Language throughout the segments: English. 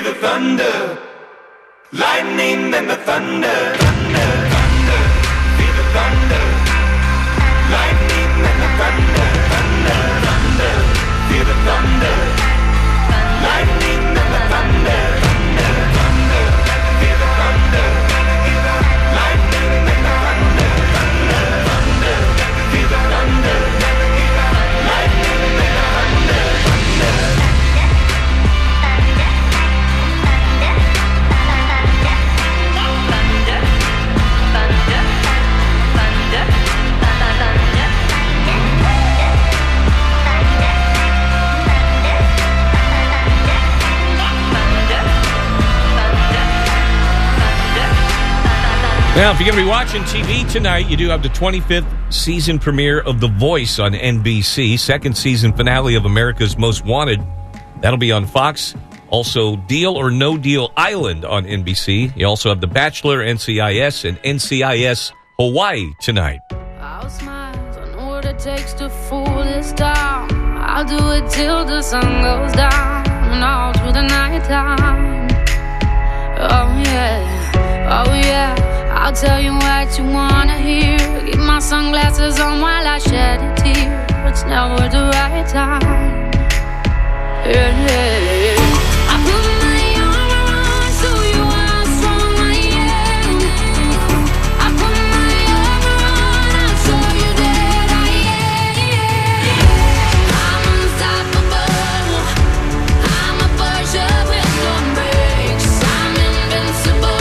Feel the thunder, lightning and the thunder, thunder, thunder. Feel the thunder, lightning and the thunder, thunder, thunder. Feel the thunder, lightning and the thunder, thunder, thunder. Feel the thunder, lightning and the thunder, thunder, thunder. Feel the thunder, lightning and the thunder, thunder. Now, if you're going to be watching TV tonight, you do have the 25th season premiere of The Voice on NBC, second season finale of America's Most Wanted. That'll be on Fox. Also, Deal or No Deal Island on NBC. You also have The Bachelor, NCIS, and NCIS Hawaii tonight. I'll smile, I know what it takes to fool this town. I'll do it till the sun goes down and all through the night time. Oh yeah, oh yeah. I'll tell you what you wanna hear. Keep my sunglasses on while I shed a tear. It's never the right time. Yeah, yeah, yeah. I put my arm around so you how strong I am. I put my arm around, I'll show you that I am. I'm unstoppable. I'm a Porsche with no brakes. I'm invincible.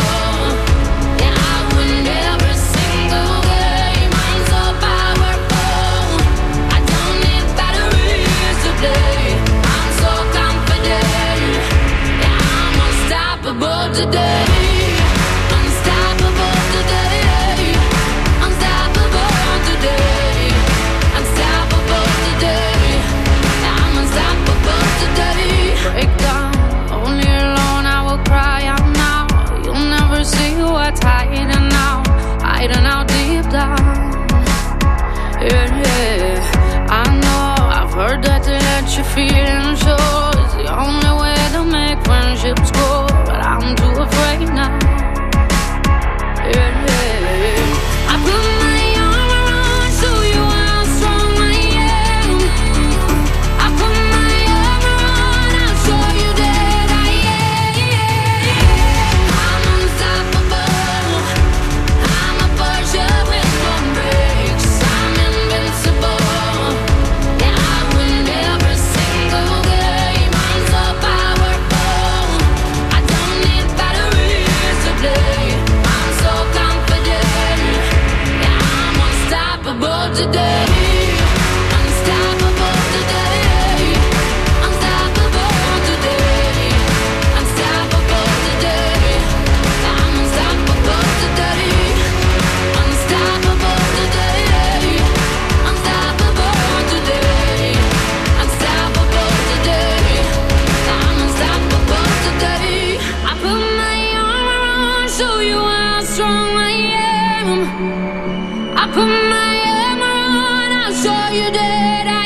Today, unstoppable today, unstoppable today, unstoppable today, I'm unstoppable today. Break down, only alone I will cry out now. You'll never see what's hiding out deep down. Yeah, yeah, I know, I've heard that to let you feel and show is the only way to make friendships grow. I'm too afraid now. Yeah, yeah, yeah. I put my arm around so you how strong I am. I put my arm around, I'll show you that I am. I'm unstoppable. I'm a Porsche with no brakes. I'm invincible. Yeah, I win every single game. I'm so powerful. I don't need batteries to play. I'm so confident. Yeah, I'm unstoppable today. Unstoppable today. Unstoppable today. Unstoppable today. I'm unstoppable today. Unstoppable today. Unstoppable today. Unstoppable today. I'm unstoppable today. I put my arm around, show you how strong I am. I put my arm around, I'll show you that I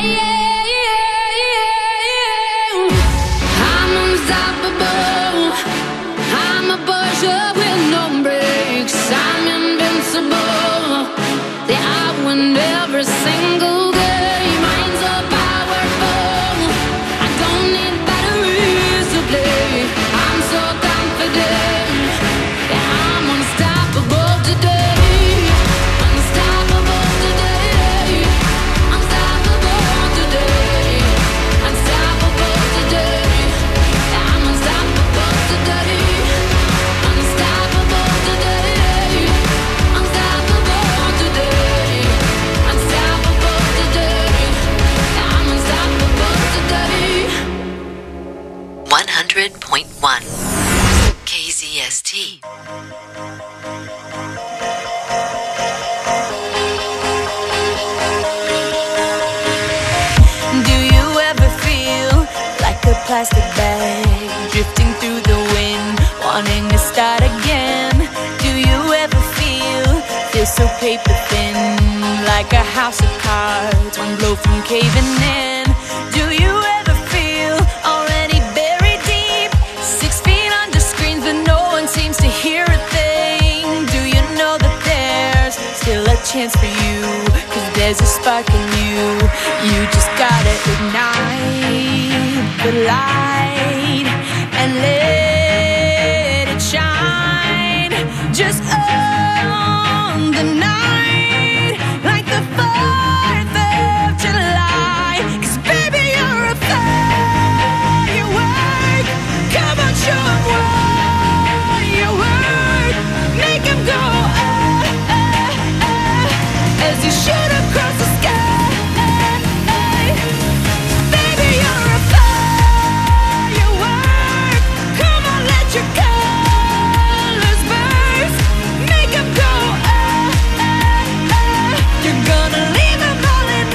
am. I'm unstoppable. I'm a Porsche with no brakes. I'm invincible. Yeah, I win every single game. I'm so powerful. I don't need batteries to play. I'm so confident. Yeah, I'm unstoppable today. Unstoppable today. Unstoppable today. Unstoppable today. Yeah, I'm unstoppable today. Unstoppable today. Unstoppable today. Unstoppable today. Yeah, I'm unstoppable today. 100.1 KZST. Do you ever feel like a plastic bag drifting through the wind, wanting to start again? Do you ever feel so paper thin, like a house of cards, one blow from caving in? Do you ever feel already buried deep, 6 feet there's a spark in you. You just gotta ignite the light and let it shine. Just own the night like the 4th of July. 'Cause baby, you're a firework. Come on, show 'em what you work. Make 'em go as you shoot across the sky. Baby, you're a firework. Come on, let your colors burst. Make 'em go You're gonna leave 'em all in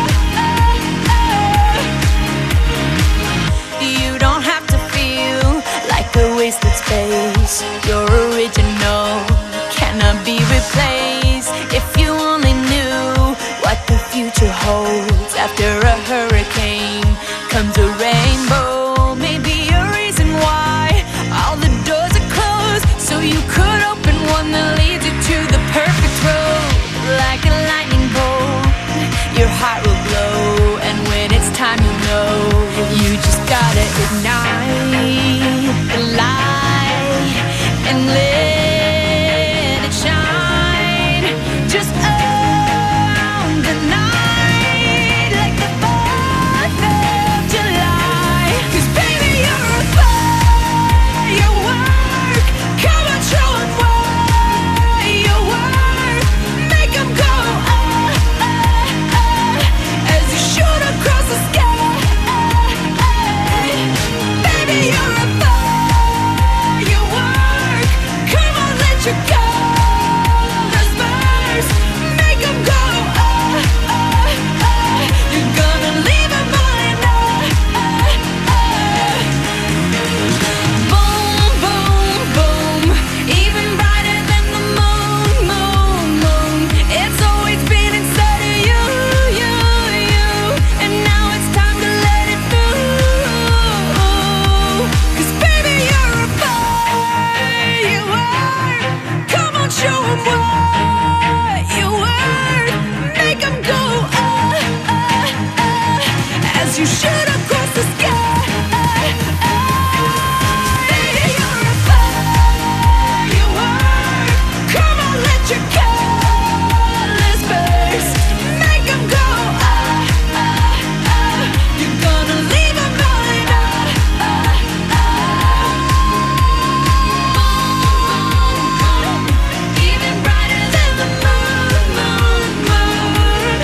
You don't have to feel like a wasted space. You're original, cannot be replaced. If you only knew what the future holds. After a hurricane comes a rainbow. Maybe a reason why all the doors are closed, so you could open one that leads you to the perfect road. Like a lightning bolt, your heart will glow, and when it's time, you know you just gotta ignite the light and let it shine. Just own the night like the 4th of July. 'Cause baby, you're a firework. Come on, show 'em what you work. Make 'em go as you shoot across the sky. Baby, you're a firework. Come on, let your colors burst. Make 'em go You're gonna leave 'em all in Boom, boom, boom. Even brighter than the moon, moon, moon. It's always been inside of you, you, you. And now it's time to let it through. 'Cause baby, you're a firework. Come on, show 'em what you work. Make 'em go as you shoot across the sky. Baby, you're a firework. Come on, let your colors burst. Make 'em go You're gonna leave 'em all in Even brighter than the moon, moon, moon.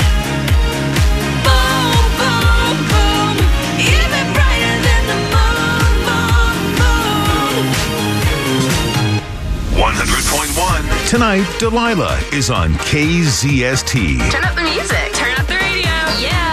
Boom, boom, boom. Even brighter than the moon, moon, moon. 100.1. Tonight, Delilah is on KZST. Turn up the music. Turn up the radio. Yeah.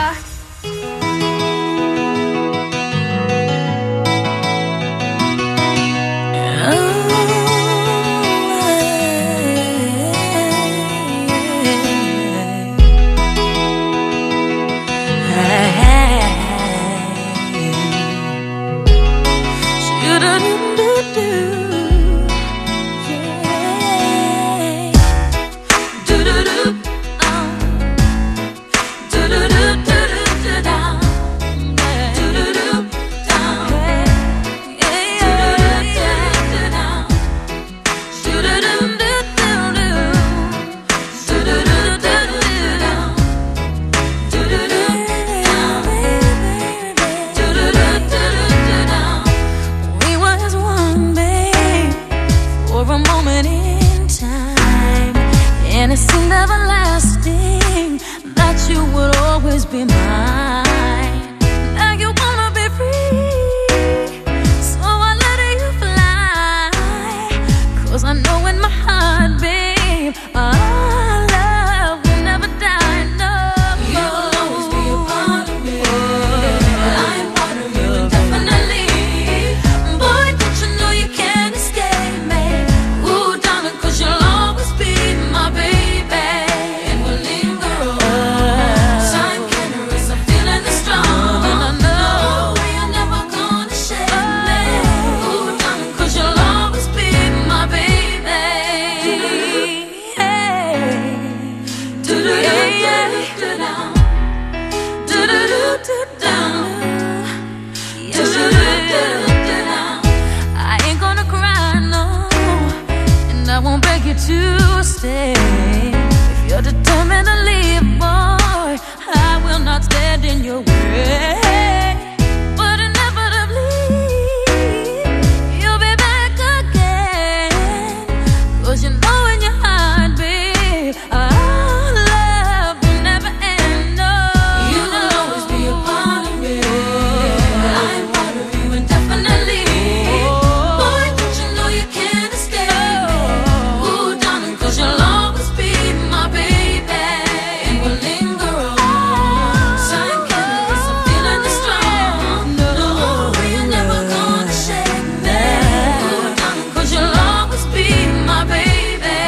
stay. If you're determined to leave, boy, I will not stand in your way. But inevitably, you'll be back again. 'Cause you know in your heart, babe, our love will never end. No, you will always be a part of me. I'm part of you indefinitely. Boy, don't you know you can't escape. Ooh, darling, 'cause you'll always be my baby. And we'll linger on. Sign candles, I'm feeling it strong. No, you're never gonna shake me. Ooh, darling, 'cause you'll always be my baby.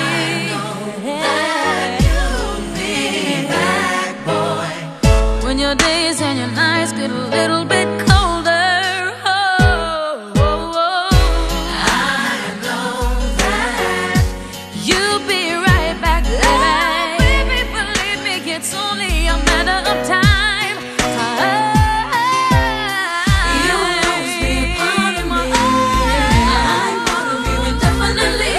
That you'll be back, boy. When your days and your nights get a little bit colder, I know that you'll be right back, baby. Believe me, it's only a matter of time. You will always be a part of me. I'm part of you indefinitely.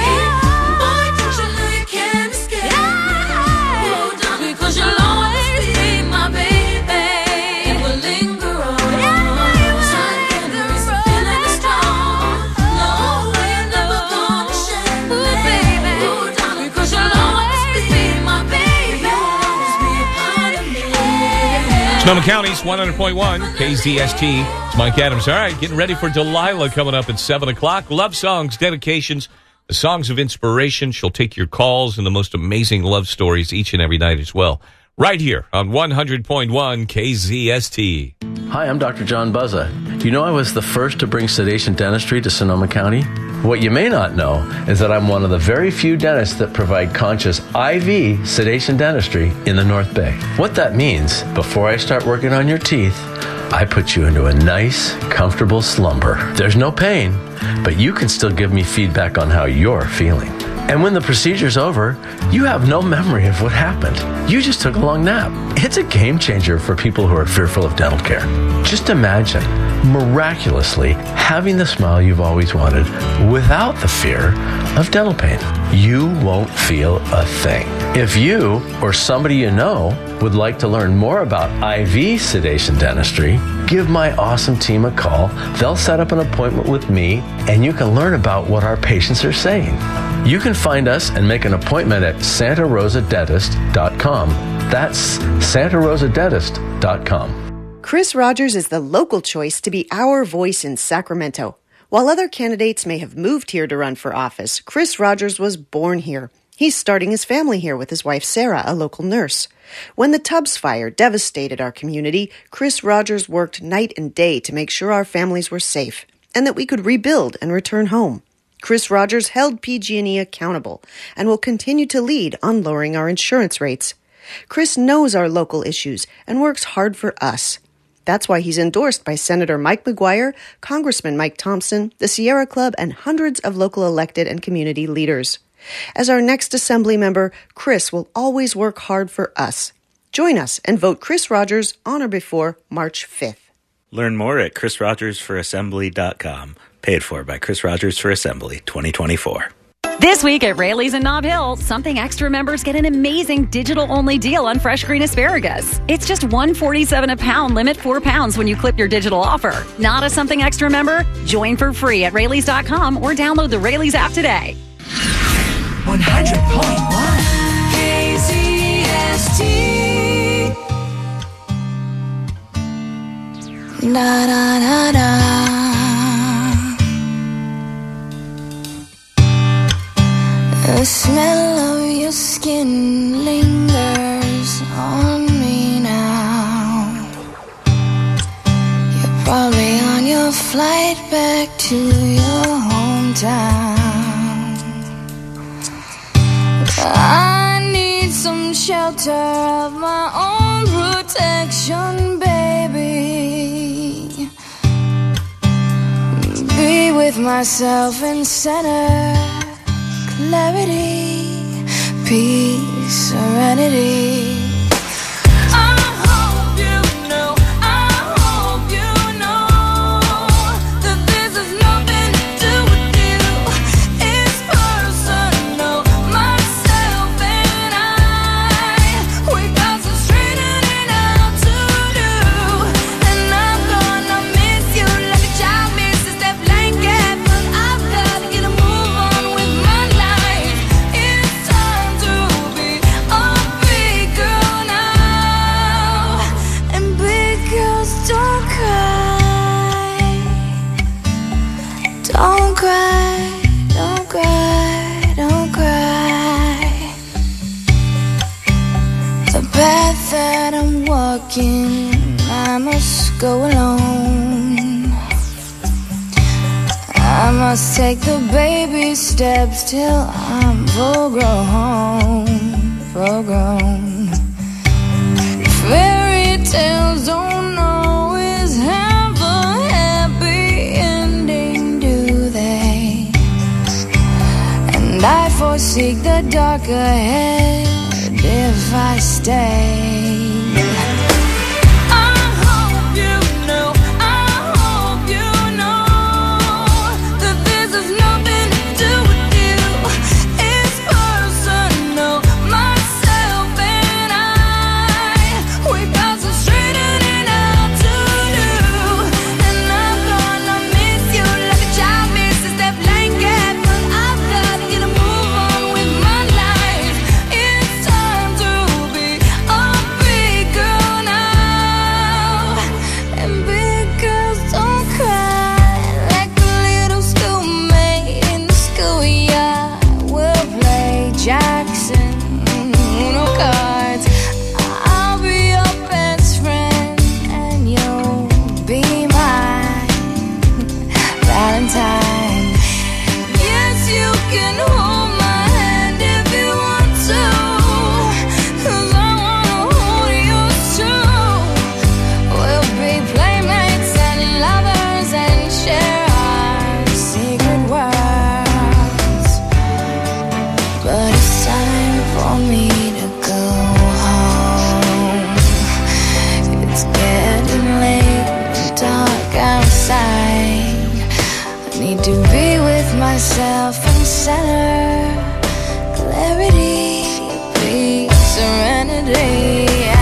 Boy, don't you know you can't escape. Oh, darling, 'cause you'll always be my baby. And we'll linger on. Sign candles, I'm feeling it strong. No, you're never gonna shake me. Oh, darling, 'cause you'll always be my baby. Always be a part of me. Sonoma County's 100.1 KZST. It's Mike Adams. All right, getting ready for Delilah coming up at 7 o'clock. Love songs, dedications, the songs of inspiration. She'll take your calls and the most amazing love stories each and every night as well. Right here on 100.1 KZST. Hi, I'm Dr. John Buzza. Do you know I was the first to bring sedation dentistry to Sonoma County? What you may not know is that I'm one of the very few dentists that provide conscious IV sedation dentistry in the North Bay. What that means, before I start working on your teeth, I put you into a nice, comfortable slumber. There's no pain, but you can still give me feedback on how you're feeling. And when the procedure's over, you have no memory of what happened. You just took a long nap. It's a game changer for people who are fearful of dental care. Just imagine, miraculously, having the smile you've always wanted without the fear of dental pain. You won't feel a thing. If you or somebody you know would like to learn more about IV sedation dentistry, give my awesome team a call. They'll set up an appointment with me, and you can learn about what our patients are saying. You can find us and make an appointment at santarosadentist.com. That's santarosadentist.com. Chris Rogers is the local choice to be our voice in Sacramento. While other candidates may have moved here to run for office, Chris Rogers was born here. He's starting his family here with his wife Sarah, a local nurse. When the Tubbs fire devastated our community, Chris Rogers worked night and day to make sure our families were safe and that we could rebuild and return home. Chris Rogers held PG&E accountable and will continue to lead on lowering our insurance rates. Chris knows our local issues and works hard for us. That's why he's endorsed by Senator Mike McGuire, Congressman Mike Thompson, the Sierra Club, and hundreds of local elected and community leaders. As our next Assembly member, Chris will always work hard for us. Join us and vote Chris Rogers on or before March 5th. Learn more at chrisrogersforassembly.com. Paid for by Chris Rogers for Assembly 2024. This week at Rayleigh's in Nob Hill, Something Extra members get an amazing digital-only deal on fresh green asparagus. It's just $1.47 a pound, limit 4 pounds when you clip your digital offer. Not a Something Extra member? Join for free at Rayleigh's.com or download the Rayleigh's app today. 100.1 KZST. Da da da da. The smell of your skin lingers on me now. You're probably on your flight back to your hometown. I need some shelter of my own protection, baby. Be with myself and center. Clarity, peace, serenity. My walking, I must go alone. I must take the baby steps till I'm full grown, full grown. Fairy tales don't always have a happy ending, do they? And I foresee the dark ahead if I stay. Myself in center, clarity, peace, serenity.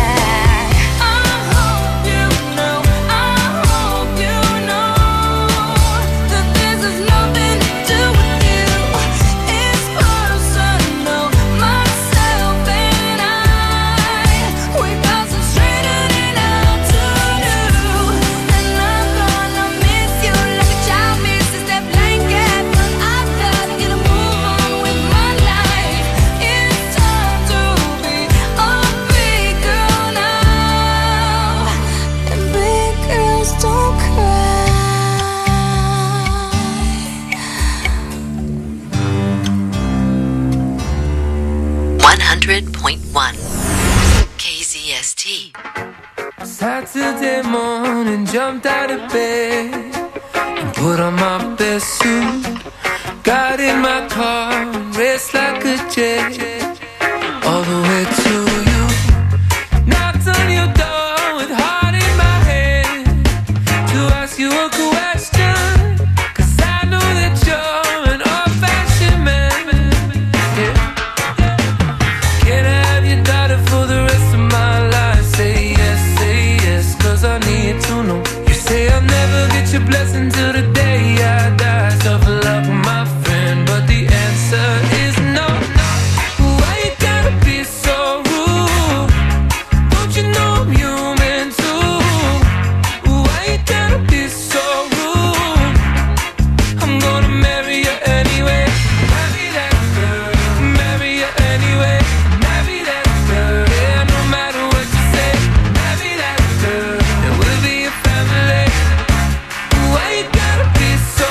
Saturday morning, jumped out of bed and put on my best suit. Got in my car and raced like a jet all the way to you. Knocked on your door with heart in my head to ask you a question, 'cause I know that you're an old-fashioned man. Yeah. Can I have your daughter for the rest of my life? Say yes, 'cause I need to know. You say I'll never get your blessing till the day I die. Tough luck, my friend, but the answer is no. Why you gotta be so rude? Don't you know I'm human too? Why you gotta be so rude? I'm gonna marry you anyway. Marry that girl, marry you anyway. Marry that girl, yeah, no matter what you say. Marry that girl, and we'll be a family. Why you gotta be so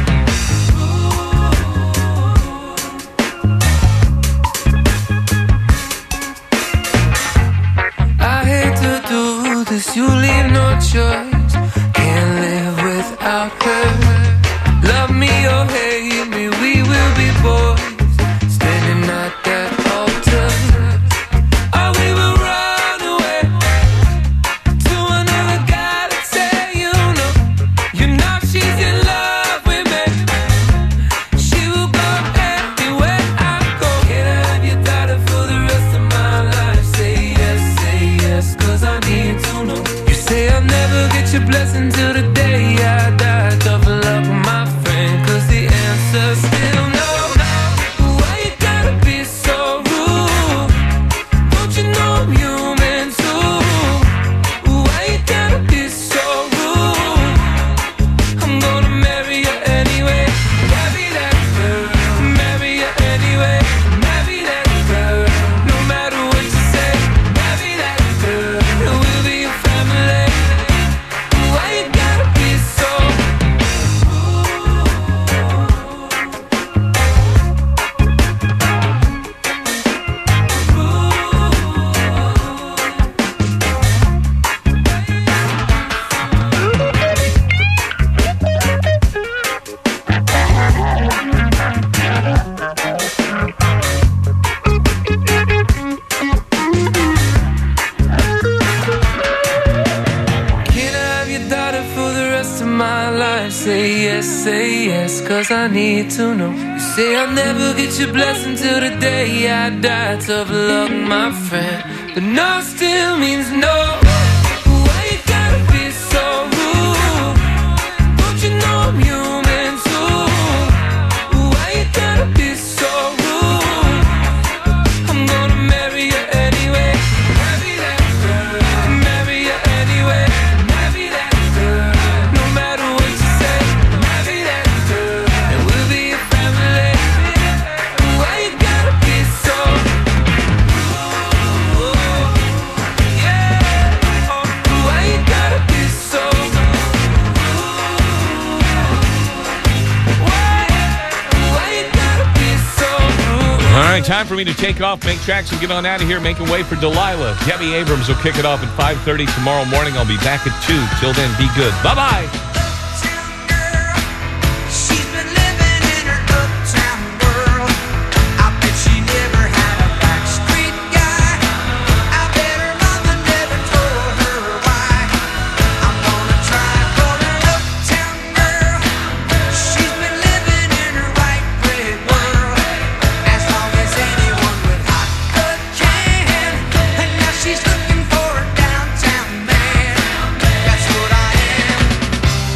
I hate to do this, you leave no choice. Can't live without her. Love me or hate me, we will be boys standing at that altar. Or we will run away to another guy that say you know she's in love with me. She will go anywhere I go. Can I have your daughter for the rest of my life? Say yes, 'cause I need to know. You say I'll never get your blessing till the day I die. Tough luck, my friend, 'cause the answer's still no. Why you gotta be so rude? Don't you know I'm human too? Why you gotta be so rude? I'm gonna marry you anyway. Marry that girl, marry you anyway. Marry that girl, no matter what you say. Marry that girl, and we'll be a say yes, cause I need to know. You say I'll never get your blessing till the day I die. Tough luck, my friend, but no still means no. Why you gotta be so rude? Don't you know I'm human too? Why you gotta be so rude? I'm gonna marry you anyway. Marry that girl. Marry you anyway. Marry that girl. No matter what you say. Marry that girl. And we'll be a family. Why you gotta be so rude? Yeah. Oh, why you gotta be so rude? Why you gotta be so rude? All right, time for me to take off, make tracks, and get on out of here, making way for Delilah. Debbie Abrams will kick it off at 5:30 tomorrow morning. I'll be back at 2. Till then, be good. Bye-bye. She's been living in her uptown world. I bet she never had a backstreet guy. I bet her mama never told her why. I'm gonna try for an uptown girl. She's been living in her white bread world. As long as anyone with hot blood can. And now she's looking for a downtown man. That's what I am.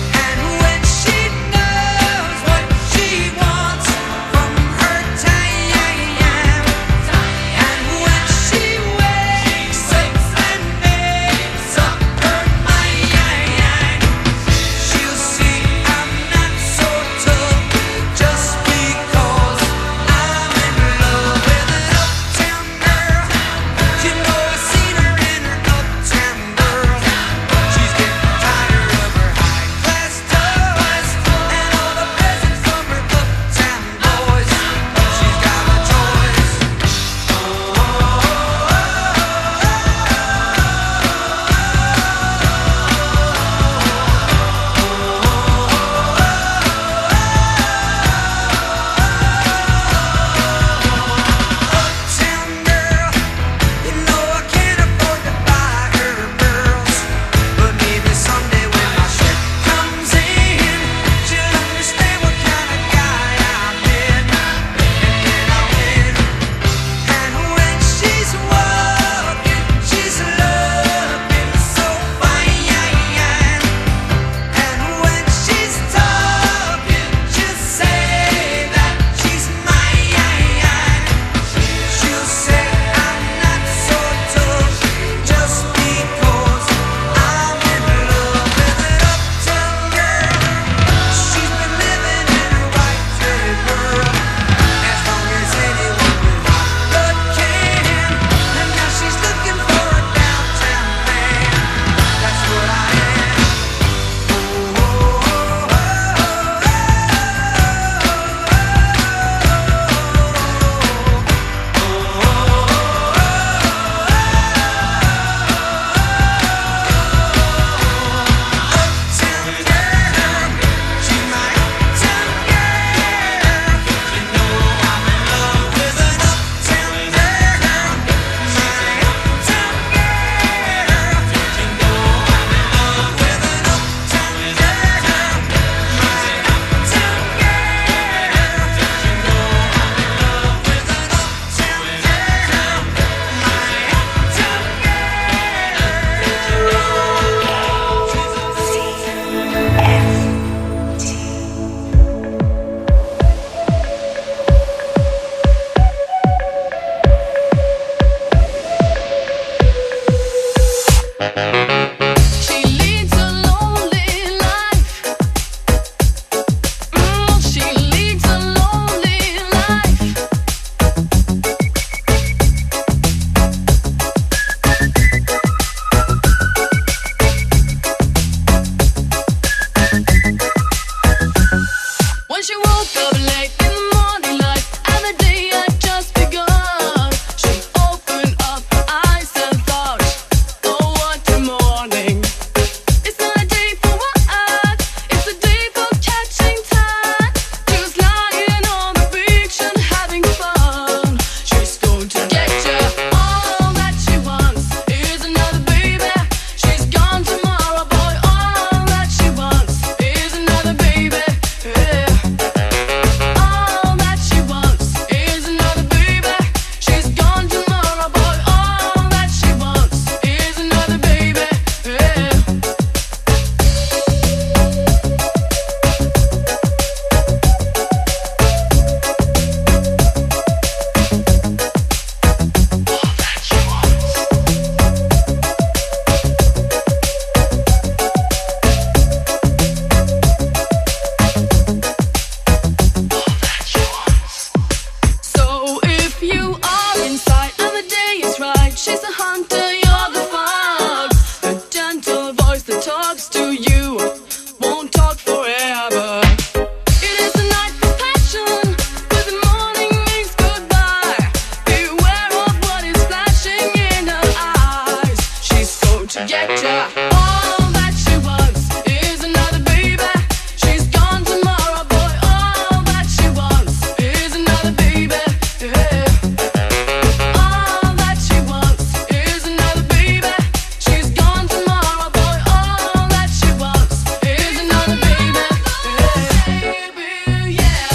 face that talks to you won't talk forever. It is the night for passion, but the morning means goodbye. Beware of what is flashing in her eyes. She's so to get ya. All that she wants is another baby. She's gone tomorrow, boy. All that she wants is another baby. Yeah. All that she wants is another baby. She's gone tomorrow, boy. All that she wants is another baby. Baby, yeah.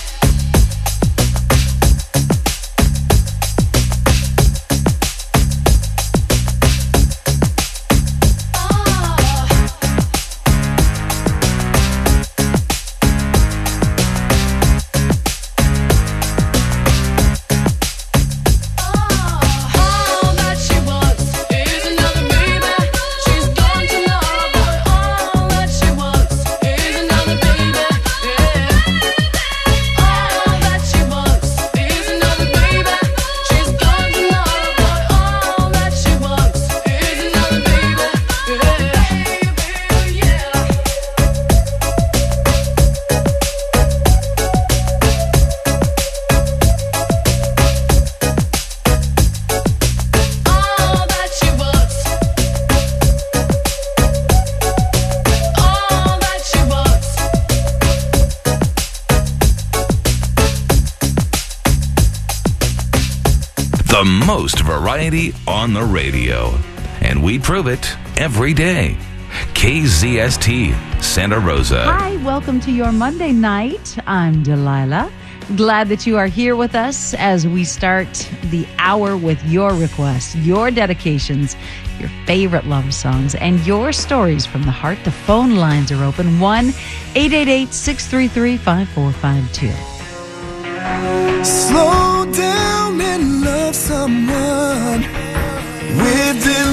All that she wants is another baby. She's gone tomorrow, boy. All that she wants is another baby. Yeah. All that she wants is another baby. She's gone tomorrow, boy. All that she wants is another baby. Yeah. All that she wants. All that she wants. The most variety on the radio. And we prove it every day. KZST, Santa Rosa. Hi, welcome to your Monday night. I'm Delilah. Glad that you are here with us as we start the hour with your requests, your dedications, your favorite love songs, and your stories from the heart. The phone lines are open 1-888-633-5452. Slow down and love someone with